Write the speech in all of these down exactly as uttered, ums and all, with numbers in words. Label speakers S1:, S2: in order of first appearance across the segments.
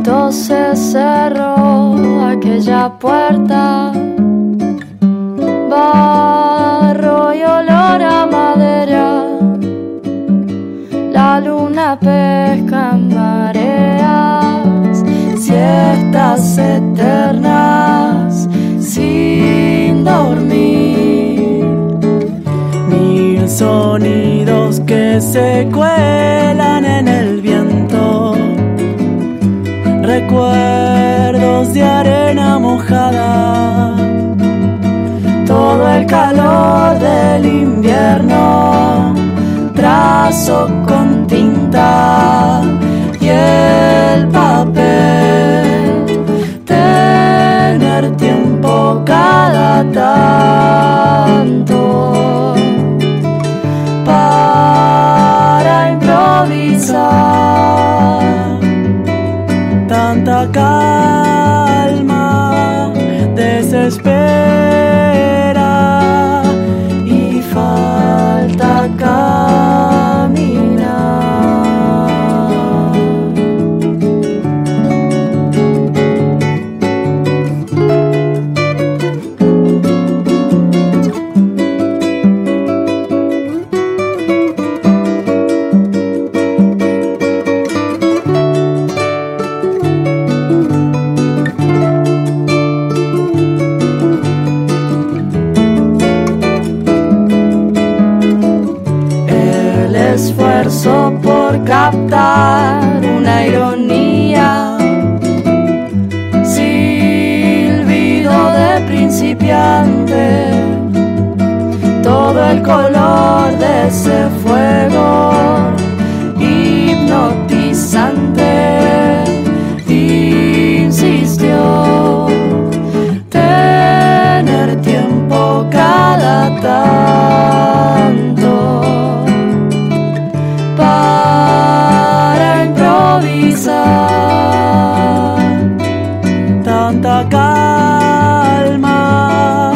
S1: Se cerró aquella puerta, barro y olor a madera, la luna pesca en mareas, siestas eternas sin dormir,
S2: mil sonidos que se cuelan en el viento, recuerdos de arena mojada, todo el calor del invierno, trazo con tinta y el papel, tener tiempo cada tanto para improvisar. Tanta calma desespera y falta caminar.
S1: Esfuerzo por captar una ironía, silbido de principiante, todo el color de ese fuego hipnotizante insistió, tener tiempo cada tanto para improvisar.
S2: Tanta calma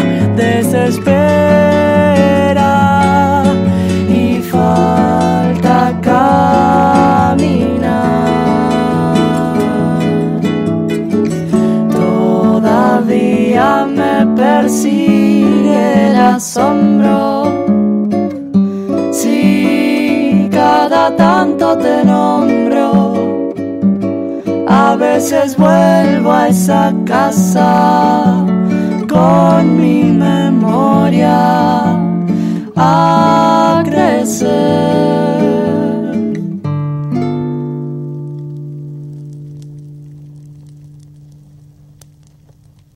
S2: desespera y falta caminar. Todavía me persigue el asombro, cada tanto te nombro, a veces vuelvo a esa casa con mi memoria a crecer.